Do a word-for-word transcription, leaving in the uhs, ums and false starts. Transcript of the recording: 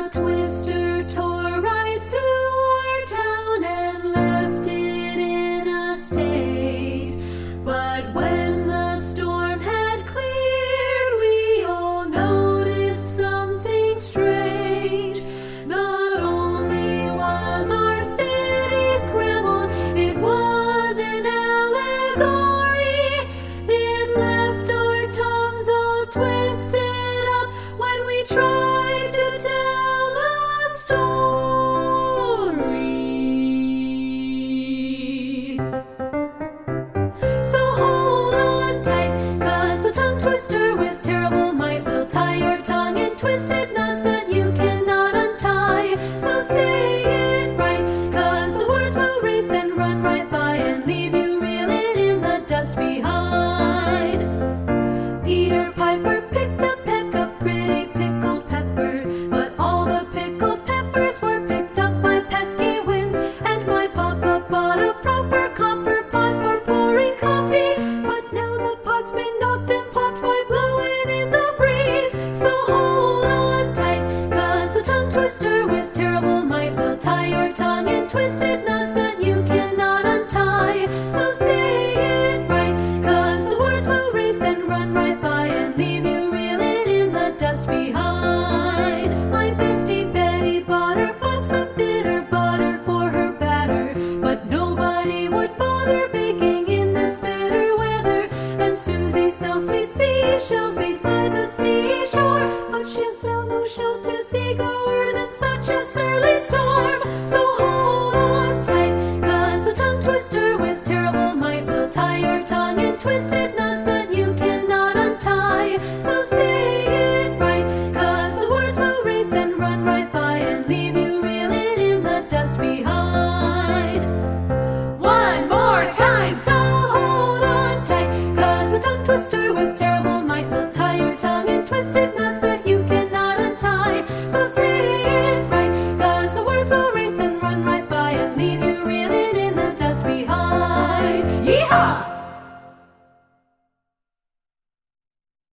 A twister tore right through our town and left it in a state. But when the storm had cleared, we all noticed something strange. Not only was our city scrambled, it was an allegory. It left our tongues all twisted up when we tried to tell the story. So hold on tight, 'cause the tongue twister with terrible might will tie your tongue in twisted knots that you cannot untie. So say it right, 'cause the words will race and run right by and leave you reeling in the dust behind. Peter Piper picked a peck of pretty pickled peppers, but all the pickled peppers were picked up by pesky winds. And my papa bought a proper copper pot for pouring coffee, but now the pot's been knocked and popped by blowing in the breeze. So hold on tight, 'cause the tongue twister with terrible might will tie your tongue in twisted knots that you cannot untie. So say it right, 'cause the words will race and run right by and leave you reeling in the dust behind. My bestie Betty bought her box of bitter butter for her batter, but nobody would bother baking in this bitter weather. And Susie sells sweet seashells beside the seashore, but she'll sell no shells to seagoers in such a